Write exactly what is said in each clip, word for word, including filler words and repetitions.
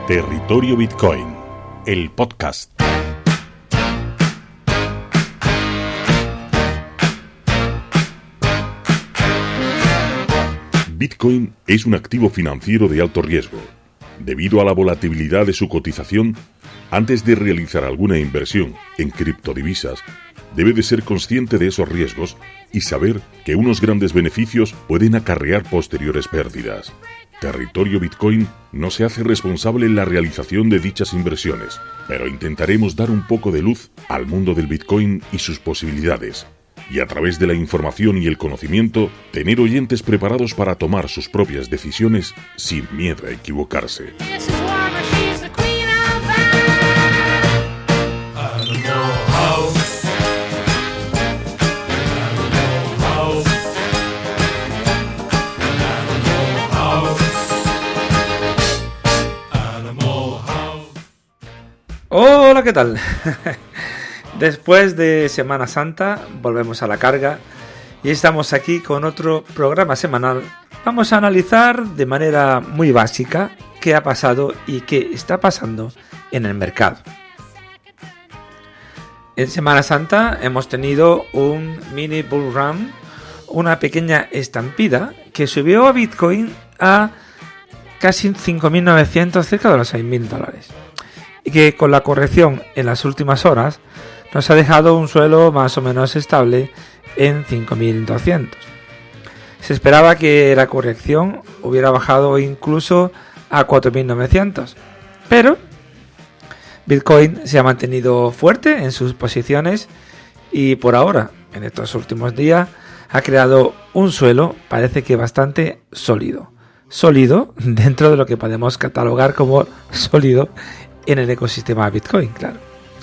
Territorio Bitcoin, el podcast. Bitcoin es un activo financiero de alto riesgo. Debido a la volatilidad de su cotización, antes de realizar alguna inversión en criptodivisas, debe de ser consciente de esos riesgos y saber que unos grandes beneficios pueden acarrear posteriores pérdidas. Territorio Bitcoin no se hace responsable en la realización de dichas inversiones, pero intentaremos dar un poco de luz al mundo del Bitcoin y sus posibilidades, y a través de la información y el conocimiento, tener oyentes preparados para tomar sus propias decisiones sin miedo a equivocarse. Hola, ¿qué tal? Después de Semana Santa volvemos a la carga y estamos aquí con otro programa semanal. Vamos a analizar de manera muy básica qué ha pasado y qué está pasando en el mercado. En Semana Santa hemos tenido un mini bull run, una pequeña estampida que subió a Bitcoin a casi cinco mil novecientos, cerca de los seis mil dólares. Y que con la corrección en las últimas horas nos ha dejado un suelo más o menos estable en cinco mil doscientos. Se esperaba que la corrección hubiera bajado incluso a cuatro mil novecientos, pero Bitcoin se ha mantenido fuerte en sus posiciones y por ahora, en estos últimos días, ha creado un suelo, parece que bastante sólido. Sólido dentro de lo que podemos catalogar como sólido en el ecosistema Bitcoin, claro.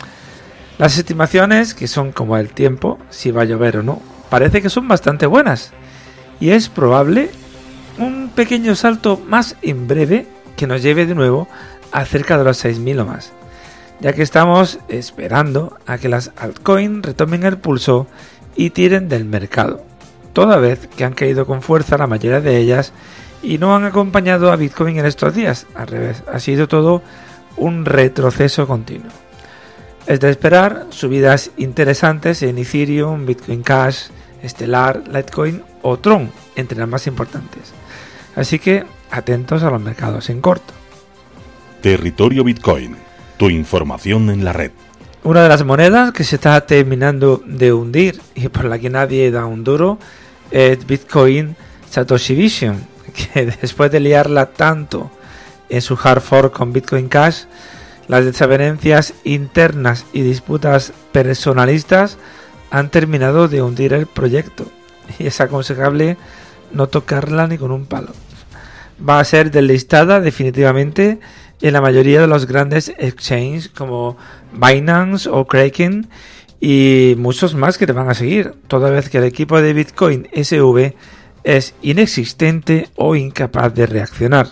Las estimaciones, que son como el tiempo, si va a llover o no, parece que son bastante buenas. Y es probable un pequeño salto más en breve que nos lleve de nuevo a cerca de los seis mil o más. Ya que estamos esperando a que las altcoins retomen el pulso y tiren del mercado. Toda vez que han caído con fuerza la mayoría de ellas y no han acompañado a Bitcoin en estos días. Al revés, ha sido todo un retroceso continuo. Es de esperar subidas interesantes en Ethereum, Bitcoin Cash, Stellar, Litecoin o Tron, entre las más importantes. Así que atentos a los mercados en corto. Territorio Bitcoin, tu información en la red. Una de las monedas que se está terminando de hundir y por la que nadie da un duro es Bitcoin Satoshi Vision, que después de liarla tanto en su hard fork con Bitcoin Cash, las desavenencias internas y disputas personalistas han terminado de hundir el proyecto y es aconsejable no tocarla ni con un palo. Va a ser deslistada definitivamente en la mayoría de los grandes exchanges como Binance o Kraken y muchos más que te van a seguir, toda vez que el equipo de Bitcoin S V es inexistente o incapaz de reaccionar.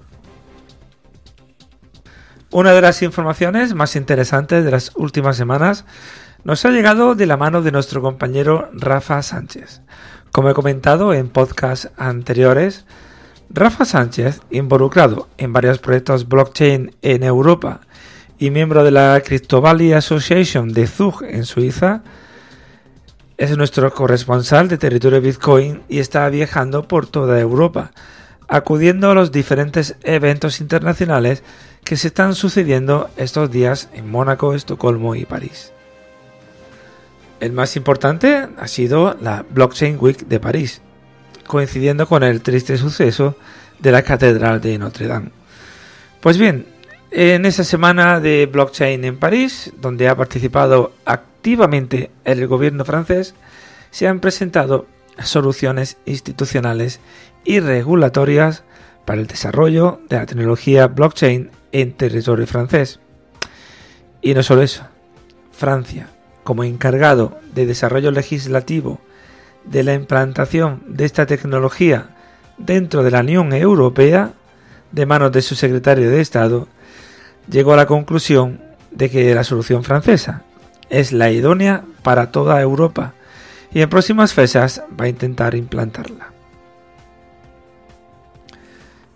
Una de las informaciones más interesantes de las últimas semanas nos ha llegado de la mano de nuestro compañero Rafa Sánchez. Como he comentado en podcasts anteriores, Rafa Sánchez, involucrado en varios proyectos blockchain en Europa y miembro de la Crypto Valley Association de Zug en Suiza, es nuestro corresponsal de Territorio Bitcoin y está viajando por toda Europa, acudiendo a los diferentes eventos internacionales que se están sucediendo estos días en Mónaco, Estocolmo y París. El más importante ha sido la Blockchain Week de París, coincidiendo con el triste suceso de la Catedral de Notre Dame. Pues bien, en esa semana de blockchain en París, donde ha participado activamente el gobierno francés, se han presentado soluciones institucionales y regulatorias para el desarrollo de la tecnología blockchain en territorio francés. Y no solo eso, Francia, como encargado de desarrollo legislativo de la implantación de esta tecnología dentro de la Unión Europea, de manos de su secretario de Estado, llegó a la conclusión de que la solución francesa es la idónea para toda Europa y en próximas fechas va a intentar implantarla.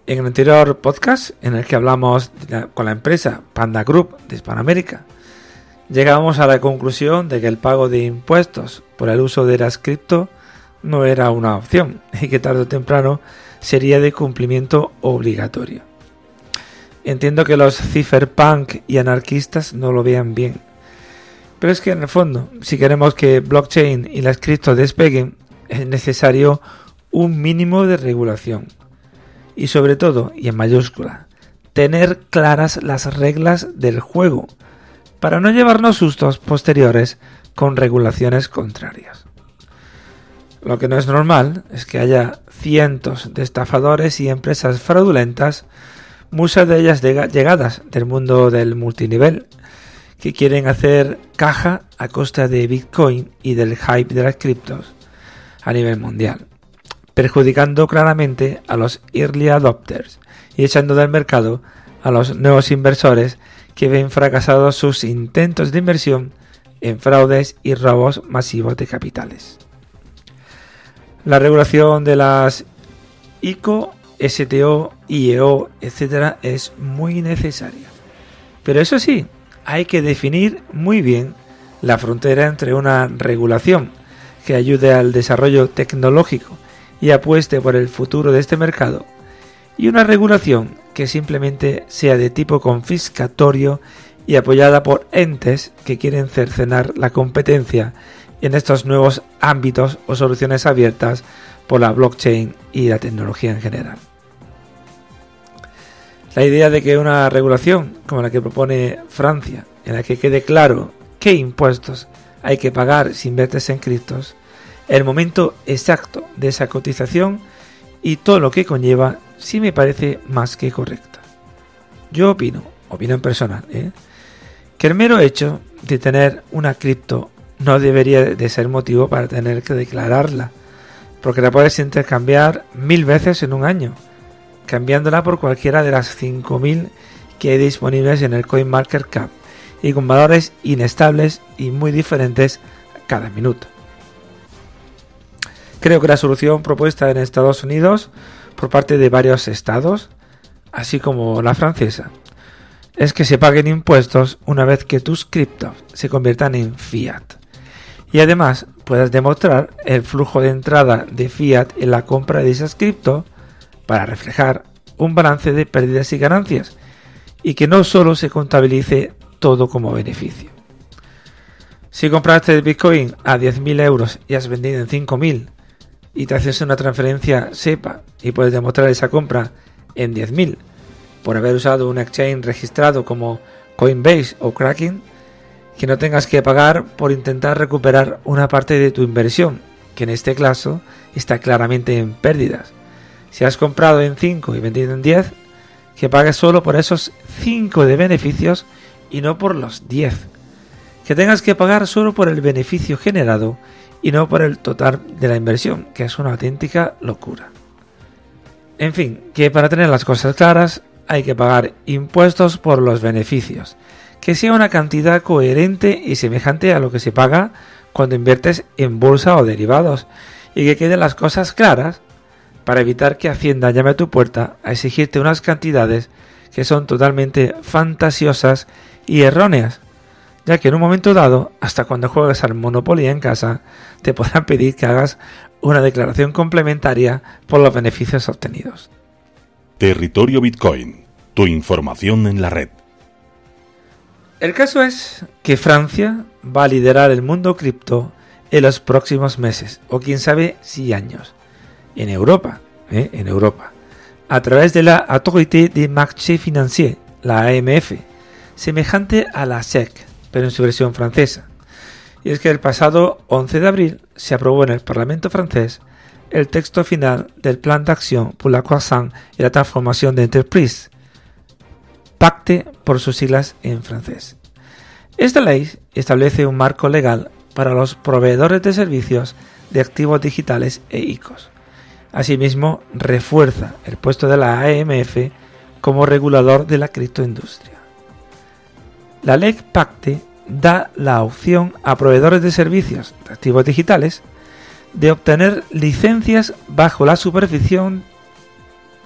En el anterior podcast, en el que hablamos la, con la empresa Panda Group de Hispanoamérica, llegamos a la conclusión de que el pago de impuestos por el uso de las cripto no era una opción y que tarde o temprano sería de cumplimiento obligatorio. Entiendo que los cypherpunk y anarquistas no lo vean bien, pero es que en el fondo, si queremos que blockchain y las cripto despeguen, es necesario un mínimo de regulación y sobre todo, y en mayúscula, tener claras las reglas del juego para no llevarnos sustos posteriores con regulaciones contrarias. Lo que no es normal es que haya cientos de estafadores y empresas fraudulentas, muchas de ellas llegadas del mundo del multinivel, que quieren hacer caja a costa de Bitcoin y del hype de las criptos a nivel mundial, perjudicando claramente a los early adopters y echando del mercado a los nuevos inversores que ven fracasados sus intentos de inversión en fraudes y robos masivos de capitales. La regulación de las I C O, S T O, I E O, etcétera es muy necesaria. Pero eso sí, hay que definir muy bien la frontera entre una regulación que ayude al desarrollo tecnológico y apueste por el futuro de este mercado y una regulación que simplemente sea de tipo confiscatorio y apoyada por entes que quieren cercenar la competencia en estos nuevos ámbitos o soluciones abiertas por la blockchain y la tecnología en general. La idea de que una regulación como la que propone Francia, en la que quede claro qué impuestos hay que pagar si inviertes en criptos, el momento exacto de esa cotización y todo lo que conlleva, sí me parece más que correcta. Yo opino, opinión personal, ¿eh? que el mero hecho de tener una cripto no debería de ser motivo para tener que declararla, porque la puedes intercambiar mil veces en un año, cambiándola por cualquiera de las cinco mil que hay disponibles en el CoinMarketCap y con valores inestables y muy diferentes cada minuto. Creo que la solución propuesta en Estados Unidos por parte de varios estados, así como la francesa, es que se paguen impuestos una vez que tus criptos se conviertan en fiat. Y además puedas demostrar el flujo de entrada de fiat en la compra de esas cripto para reflejar un balance de pérdidas y ganancias y que no solo se contabilice todo como beneficio. Si compraste el Bitcoin a diez mil euros y has vendido en cinco mil y te haces una transferencia SEPA y puedes demostrar esa compra en diez mil por haber usado un exchange registrado como Coinbase o Kraken, que no tengas que pagar por intentar recuperar una parte de tu inversión, que en este caso está claramente en pérdidas. Si has comprado en cinco y vendido en diez, que pagues solo por esos cinco de beneficios y no por los diez. Que tengas que pagar solo por el beneficio generado y no por el total de la inversión, que es una auténtica locura. En fin, que para tener las cosas claras hay que pagar impuestos por los beneficios, que sea una cantidad coherente y semejante a lo que se paga cuando inviertes en bolsa o derivados, y que queden las cosas claras para evitar que Hacienda llame a tu puerta a exigirte unas cantidades que son totalmente fantasiosas y erróneas, ya que en un momento dado, hasta cuando juegas al Monopoly en casa, te podrán pedir que hagas una declaración complementaria por los beneficios obtenidos. Territorio Bitcoin, tu información en la red. El caso es que Francia va a liderar el mundo cripto en los próximos meses, o quién sabe si años, en Europa, ¿eh? en Europa, a través de la Autorité des Marchés Financiers, la A M F, semejante a la S E C, pero en su versión francesa. Y es que el pasado once de abril se aprobó en el Parlamento francés el texto final del Plan d'Action pour la Croissance et la Transformation d'Entreprise, Pacte por sus siglas en francés. Esta ley establece un marco legal para los proveedores de servicios de activos digitales e I C Os. Asimismo, refuerza el puesto de la A M F como regulador de la criptoindustria. La ley Pacte da la opción a proveedores de servicios de activos digitales de obtener licencias bajo la supervisión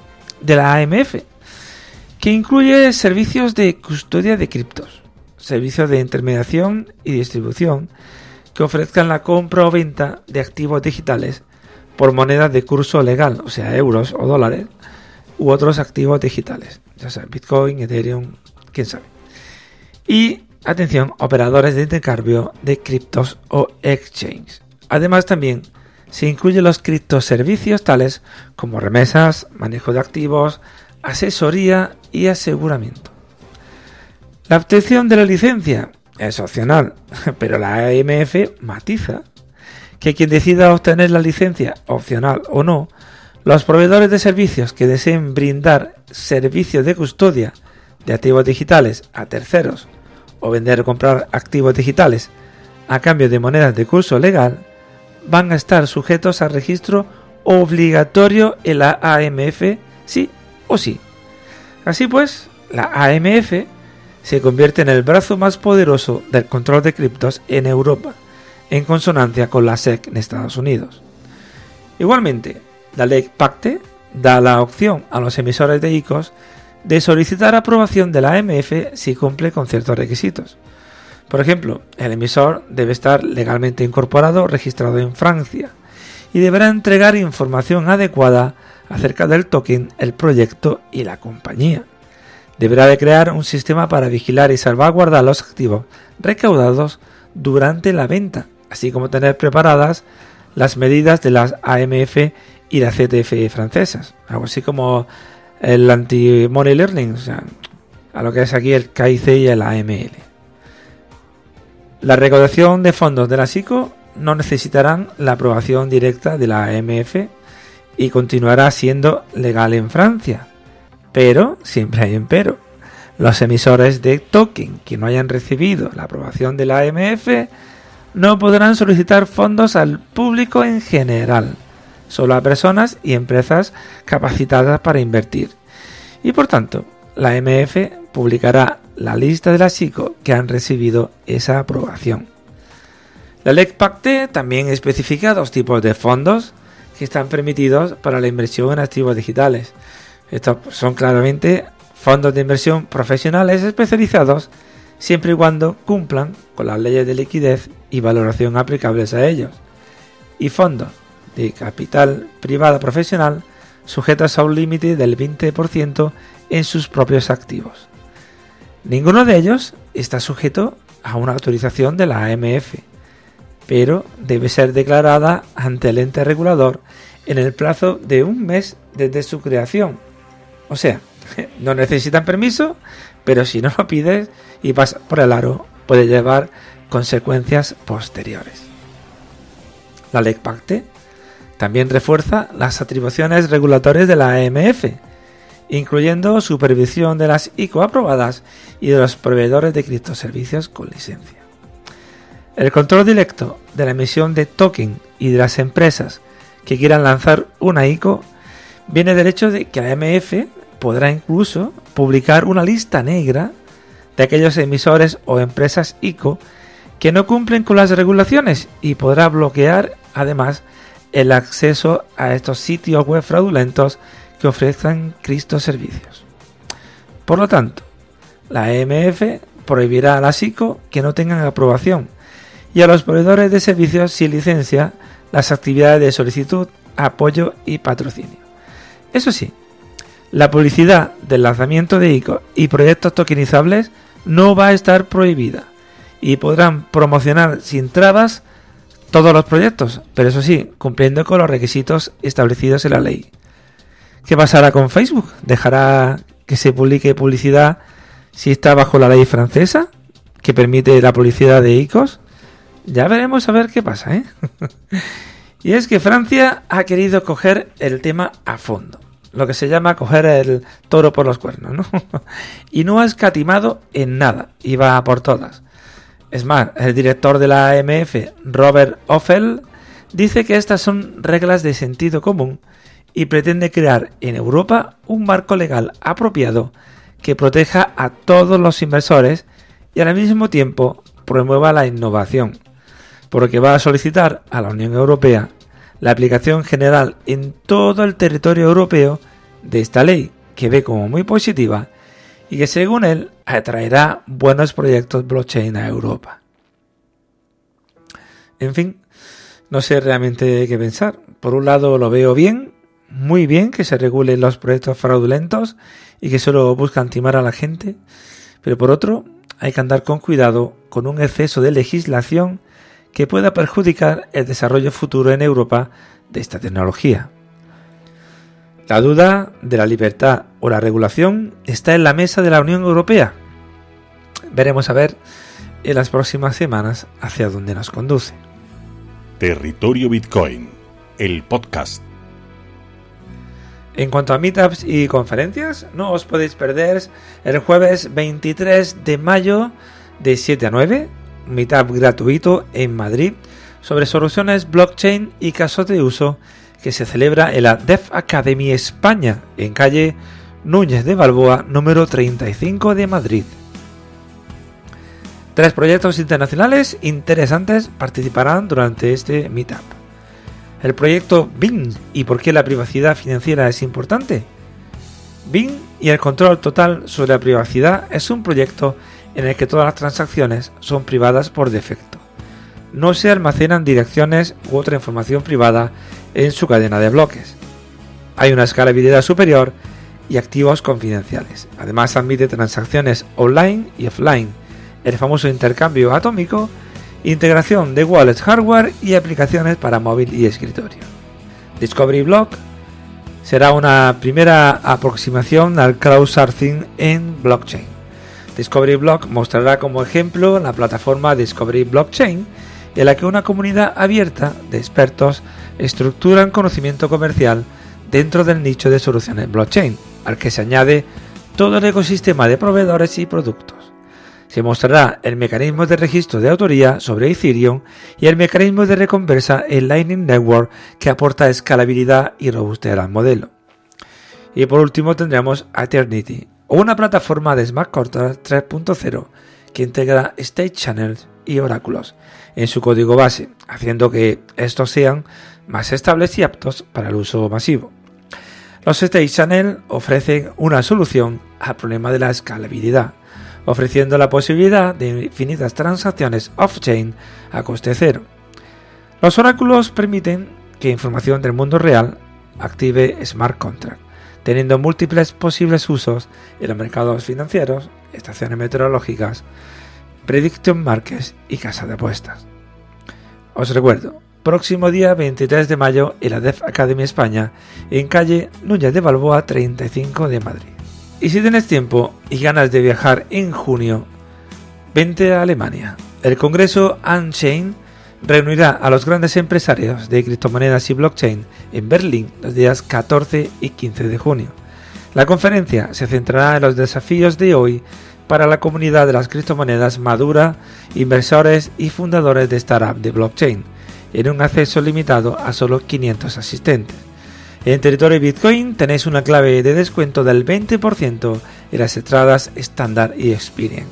de la A M F, que incluye servicios de custodia de criptos, servicios de intermediación y distribución que ofrezcan la compra o venta de activos digitales por monedas de curso legal, o sea, euros o dólares, u otros activos digitales, ya sea Bitcoin, Ethereum, quién sabe. Y, atención, operadores de intercambio de criptos o exchange. Además, también se incluyen los criptoservicios tales como remesas, manejo de activos, asesoría y aseguramiento. La obtención de la licencia es opcional, pero la A M F matiza que quien decida obtener la licencia, opcional o no, los proveedores de servicios que deseen brindar servicios de custodia de activos digitales a terceros o vender o comprar activos digitales a cambio de monedas de curso legal van a estar sujetos al registro obligatorio en la A M F, sí o sí. Así pues, la A M F se convierte en el brazo más poderoso del control de criptos en Europa, en consonancia con la S E C en Estados Unidos. Igualmente, la ley PACTE da la opción a los emisores de I C Os de solicitar aprobación de la A M F si cumple con ciertos requisitos. Por ejemplo, el emisor debe estar legalmente incorporado o registrado en Francia y deberá entregar información adecuada acerca del token, el proyecto y la compañía. Deberá de crear un sistema para vigilar y salvaguardar los activos recaudados durante la venta, así como tener preparadas las medidas de las A M F y la C T F francesas, algo así como el anti-money learning, o sea, a lo que es aquí el K I C y el A M L. La recaudación de fondos de la S I C O no necesitarán la aprobación directa de la A M F y continuará siendo legal en Francia. Pero, siempre hay un pero, los emisores de token que no hayan recibido la aprobación de la A M F no podrán solicitar fondos al público en general, solo a personas y empresas capacitadas para invertir. Y por tanto, la A M F publicará la lista de las S I C O que han recibido esa aprobación. La ley PACTE también especifica dos tipos de fondos que están permitidos para la inversión en activos digitales. Estos son claramente fondos de inversión profesionales especializados siempre y cuando cumplan con las leyes de liquidez y valoración aplicables a ellos, y fondos de capital privado profesional sujetos a un límite del veinte por ciento en sus propios activos. Ninguno de ellos está sujeto a una autorización de la A M F, pero debe ser declarada ante el ente regulador en el plazo de un mes desde su creación. O sea, no necesitan permiso, pero si no lo pides y pasas por el aro, puede llevar consecuencias posteriores. La ley PACTE también refuerza las atribuciones regulatorias de la A M F, incluyendo supervisión de las I C O aprobadas y de los proveedores de criptoservicios con licencia. El control directo de la emisión de token y de las empresas que quieran lanzar una I C O viene del hecho de que la A M F podrá incluso publicar una lista negra de aquellos emisores o empresas I C O que no cumplen con las regulaciones y podrá bloquear además el acceso a estos sitios web fraudulentos que ofrezcan criptoservicios. Por lo tanto, la A M F prohibirá a las I C O que no tengan aprobación y a los proveedores de servicios sin licencia las actividades de solicitud, apoyo y patrocinio. Eso sí, la publicidad del lanzamiento de I C O y proyectos tokenizables no va a estar prohibida y podrán promocionar sin trabas todos los proyectos, pero eso sí, cumpliendo con los requisitos establecidos en la ley. ¿Qué pasará con Facebook? ¿Dejará que se publique publicidad si está bajo la ley francesa que permite la publicidad de I C Os? Ya veremos a ver qué pasa, ¿eh? Y es que Francia ha querido coger el tema a fondo, lo que se llama coger el toro por los cuernos, ¿no? Y no ha escatimado en nada, y va a por todas. Es más, el director de la A M F, Robert Ophel, dice que estas son reglas de sentido común y pretende crear en Europa un marco legal apropiado que proteja a todos los inversores y al mismo tiempo promueva la innovación, por lo que va a solicitar a la Unión Europea la aplicación general en todo el territorio europeo de esta ley, que ve como muy positiva y que según él atraerá buenos proyectos blockchain a Europa. En fin, no sé realmente qué pensar. Por un lado lo veo bien, muy bien que se regulen los proyectos fraudulentos y que solo buscan timar a la gente, pero por otro hay que andar con cuidado con un exceso de legislación que pueda perjudicar el desarrollo futuro en Europa de esta tecnología. La duda de la libertad o la regulación está en la mesa de la Unión Europea. Veremos a ver en las próximas semanas hacia dónde nos conduce. Territorio Bitcoin, el podcast. En cuanto a meetups y conferencias, no os podéis perder el jueves veintitrés de mayo de siete a nueve, un meetup gratuito en Madrid sobre soluciones blockchain y casos de uso que se celebra en la Dev Academy España, en calle Núñez de Balboa, número treinta y cinco de Madrid. Tres proyectos internacionales interesantes participarán durante este meetup. El proyecto B I N y por qué la privacidad financiera es importante. B I N y el control total sobre la privacidad es un proyecto en el que todas las transacciones son privadas por defecto. No se almacenan direcciones u otra información privada en su cadena de bloques. Hay una escalabilidad superior y activos confidenciales. Además admite transacciones online y offline, el famoso intercambio atómico, integración de wallets hardware y aplicaciones para móvil y escritorio. Discovery Block será una primera aproximación al crowdsourcing en blockchain. Discovery Block mostrará como ejemplo la plataforma Discovery Blockchain, en la que una comunidad abierta de expertos estructuran conocimiento comercial dentro del nicho de soluciones blockchain, al que se añade todo el ecosistema de proveedores y productos. Se mostrará el mecanismo de registro de autoría sobre Ethereum y el mecanismo de recompensa en Lightning Network, que aporta escalabilidad y robustez al modelo. Y por último tendremos Eternity, una plataforma de Smart Contracts tres punto cero que integra State Channels y oráculos en su código base, haciendo que estos sean más estables y aptos para el uso masivo. Los State Channels ofrecen una solución al problema de la escalabilidad, ofreciendo la posibilidad de infinitas transacciones off-chain a coste cero. Los oráculos permiten que información del mundo real active smart contract, teniendo múltiples posibles usos en los mercados financieros, estaciones meteorológicas, prediction markets y casas de apuestas. Os recuerdo, próximo día veintitrés de mayo en la Dev Academy España, en calle Núñez de Balboa treinta y cinco de Madrid. Y si tienes tiempo y ganas de viajar en junio, vente a Alemania. El congreso Unchained reunirá a los grandes empresarios de criptomonedas y blockchain en Berlín los días catorce y quince de junio. La conferencia se centrará en los desafíos de hoy para la comunidad de las criptomonedas madura, inversores y fundadores de startups de blockchain, en un acceso limitado a solo quinientos asistentes. En Territorio Bitcoin tenéis una clave de descuento del veinte por ciento en las entradas estándar y experience.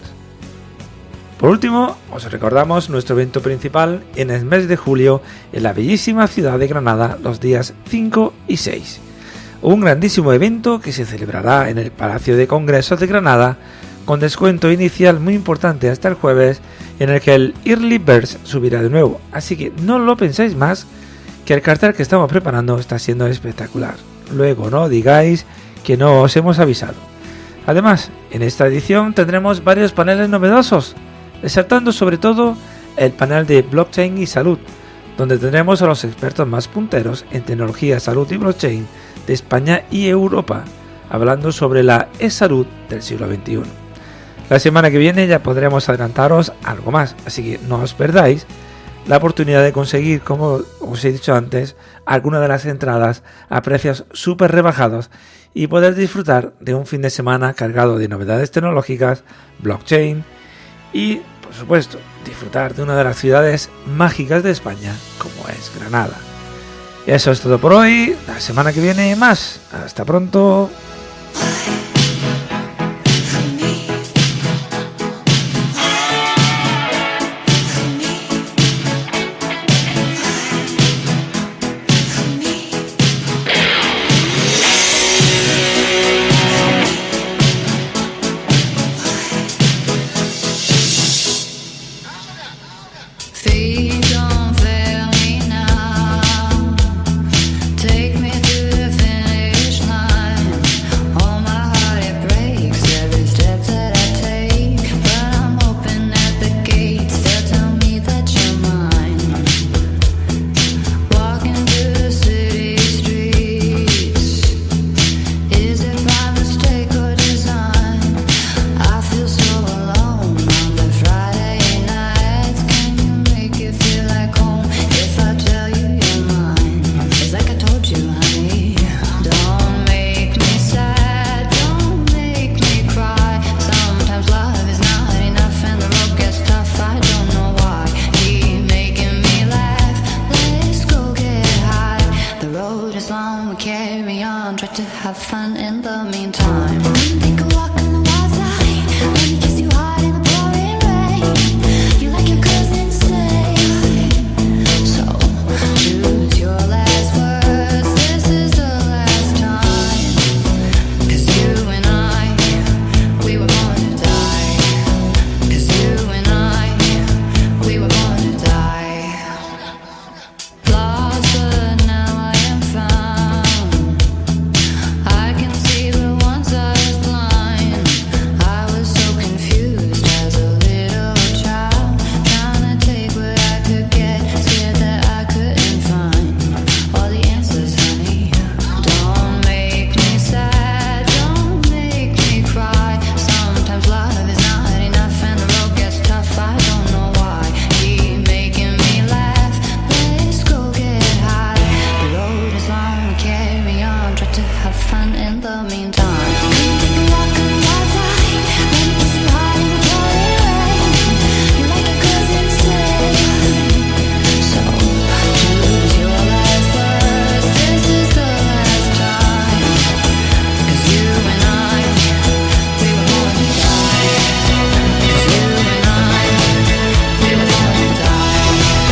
Por último, os recordamos nuestro evento principal en el mes de julio en la bellísima ciudad de Granada los días cinco y seis. Un grandísimo evento que se celebrará en el Palacio de Congresos de Granada con descuento inicial muy importante hasta el jueves, en el que el Early Birds subirá de nuevo, así que no lo penséis más, que el cartel que estamos preparando está siendo espectacular. Luego no digáis que no os hemos avisado. Además, en esta edición tendremos varios paneles novedosos, resaltando sobre todo el panel de blockchain y salud, donde tendremos a los expertos más punteros en tecnología, salud y blockchain de España y Europa, hablando sobre la e-salud del siglo veintiuno. La semana que viene ya podremos adelantaros algo más, así que no os perdáis la oportunidad de conseguir, como os he dicho antes, algunas de las entradas a precios súper rebajados y poder disfrutar de un fin de semana cargado de novedades tecnológicas, blockchain y, por supuesto, disfrutar de una de las ciudades mágicas de España, como es Granada. Y eso es todo por hoy. La semana que viene más. Hasta pronto. is long, we carry on, try to have fun in the meantime. Take a walk on the wild side, let me kiss you hard in the pouring rain. You like your cousin say, so choose your last words, this is the last time. Cause you and I, we were born to die. Cause you and I, we were born to die. Lost but now I am found. I can see but once I was blind. I was so confused as a little child, trying to take what I could get, scared that I couldn't find all the answers, honey. Don't make me sad, don't make me cry. Sometimes love is not enough and the road gets tough. I don't know why. Keep making me laugh. Let's go get high. The road is long, we carry on, try to have fun in the meantime. Take a walk on the wild side, let me kiss you hard in the pouring rain. You like your cousin say, so choose your last words, this is the last time. Cause you and I, we were born to die. Cause you and I, we were born to die.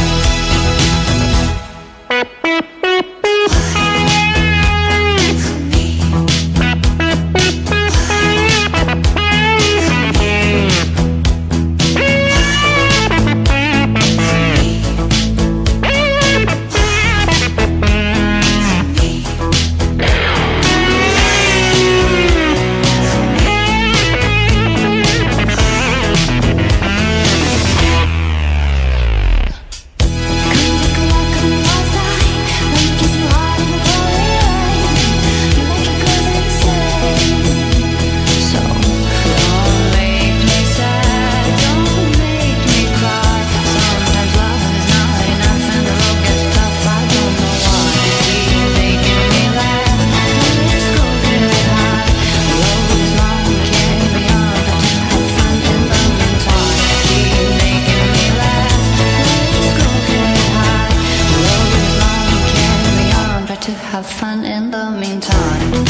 Have fun in the meantime.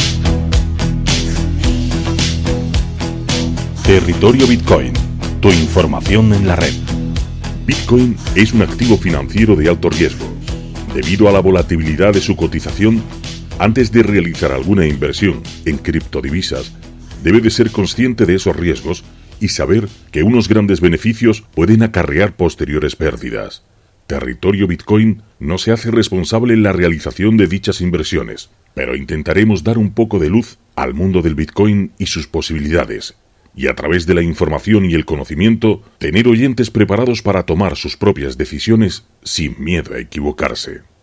Territorio Bitcoin, tu información en la red. Bitcoin es un activo financiero de alto riesgo. Debido a la volatilidad de su cotización, antes de realizar alguna inversión en criptodivisas, debe de ser consciente de esos riesgos y saber que unos grandes beneficios pueden acarrear posteriores pérdidas. Territorio Bitcoin no se hace responsable en la realización de dichas inversiones, pero intentaremos dar un poco de luz al mundo del Bitcoin y sus posibilidades, y a través de la información y el conocimiento, tener oyentes preparados para tomar sus propias decisiones sin miedo a equivocarse.